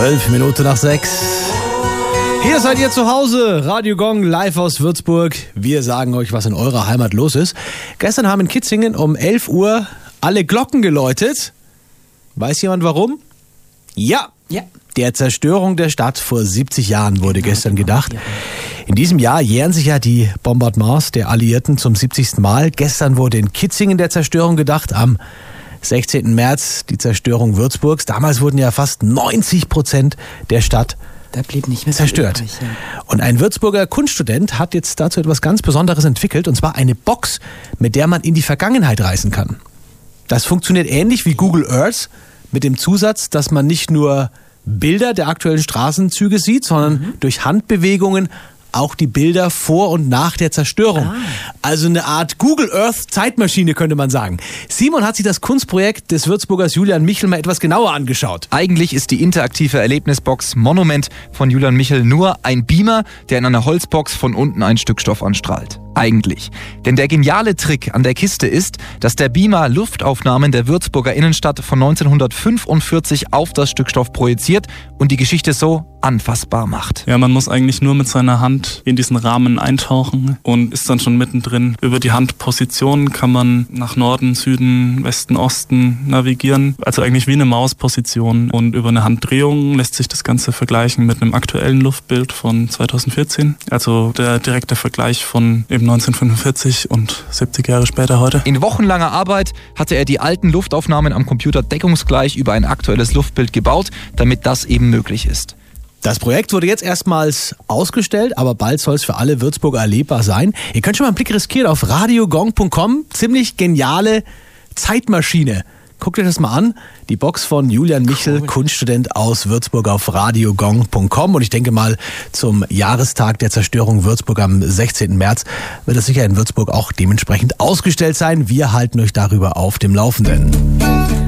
6:12. Hier seid ihr zu Hause, Radio Gong live aus Würzburg. Wir sagen euch, was in eurer Heimat los ist. Gestern haben in Kitzingen um 11 Uhr alle Glocken geläutet. Weiß jemand warum? Ja. Der Zerstörung der Stadt vor 70 Jahren wurde gestern gedacht. In diesem Jahr jähren sich ja die Bombardements der Alliierten zum 70. Mal. Gestern wurde in Kitzingen der Zerstörung gedacht, am 16. März die Zerstörung Würzburgs. Damals wurden ja fast 90% der Stadt zerstört. Übrig, ja. Und ein Würzburger Kunststudent hat jetzt dazu etwas ganz Besonderes entwickelt, und zwar eine Box, mit der man in die Vergangenheit reisen kann. Das funktioniert ähnlich wie Google Earth, mit dem Zusatz, dass man nicht nur Bilder der aktuellen Straßenzüge sieht, sondern durch Handbewegungen auch die Bilder vor und nach der Zerstörung. Also eine Art Google Earth Zeitmaschine, könnte man sagen. Simon hat sich das Kunstprojekt des Würzburgers Julian Michel mal etwas genauer angeschaut. Eigentlich ist die interaktive Erlebnisbox Monument von Julian Michel nur ein Beamer, der in einer Holzbox von unten ein Stück Stoff anstrahlt. Eigentlich. Denn der geniale Trick an der Kiste ist, dass der Beamer Luftaufnahmen der Würzburger Innenstadt von 1945 auf das Stück Stoff projiziert und die Geschichte so anfassbar macht. Ja, man muss eigentlich nur mit seiner Hand in diesen Rahmen eintauchen und ist dann schon mittendrin. Über die Handposition kann man nach Norden, Süden, Westen, Osten navigieren. Also eigentlich wie eine Mausposition. Und über eine Handdrehung lässt sich das Ganze vergleichen mit einem aktuellen Luftbild von 2014. Also der direkte Vergleich von eben 1945 und 70 Jahre später heute. In wochenlanger Arbeit hatte er die alten Luftaufnahmen am Computer deckungsgleich über ein aktuelles Luftbild gebaut, damit das eben möglich ist. Das Projekt wurde jetzt erstmals ausgestellt, aber bald soll es für alle Würzburger erlebbar sein. Ihr könnt schon mal einen Blick riskieren auf radiogong.com. Ziemlich geniale Zeitmaschine. Guckt euch das mal an. Die Box von Julian Michel, Kunststudent aus Würzburg, auf radiogong.com. Und ich denke mal, zum Jahrestag der Zerstörung Würzburg am 16. März wird es sicher in Würzburg auch dementsprechend ausgestellt sein. Wir halten euch darüber auf dem Laufenden.